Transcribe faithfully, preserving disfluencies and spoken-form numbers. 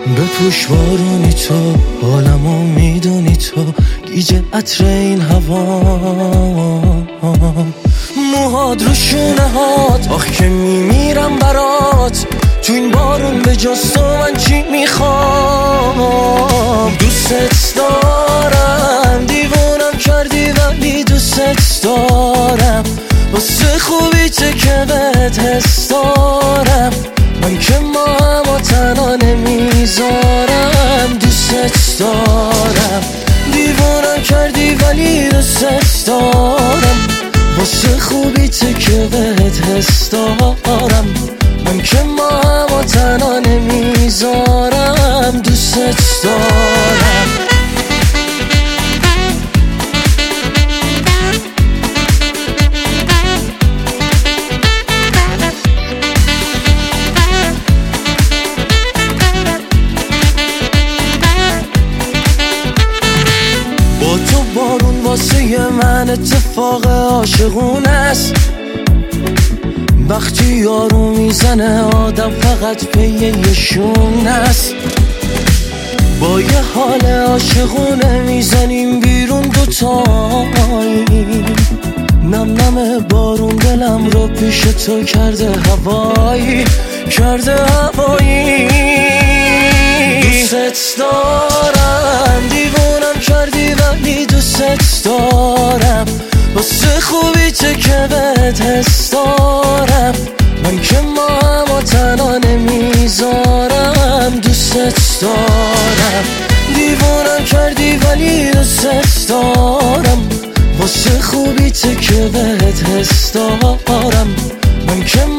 بپوش بارونی تو، حالمو میدونی تو، گیج عطر این هوا، موهات رو شونه هات، آخ که میمیرم برات، تو این بارون به جز تو من چی میخوام. دوست دارم، دیوونم کردی ولی دوست دارم، واسه خوبی چه که بهت حس دارم، من که ما هم تنها نمیذارم. دوست دارم، دیوونم کردی ولی دوست دارم، واسه خوبی چه که بهت حس دارم، من که ما هم تنها نمیذارم. دوست دارم. با تو بارون واسه من اتفاق عاشقونه است، وقتی یارو میزنه آدم فقط پی یه شونه است. با یه حال عاشقونه میزنیم بیرون دوتایی، نم نم بارون دلم رو پیش تو کرده هوایی، کرده هوایی. دوست دارم، دیوونم کردی ولی دوست دارم، واسه خوبی چه که بهت حس دارم، من که ما هم تنها نمیذارم. دوست دارم، دیوونم کردی ولی دوست دارم، واسه خوبی چه که بهت حس دارم، من که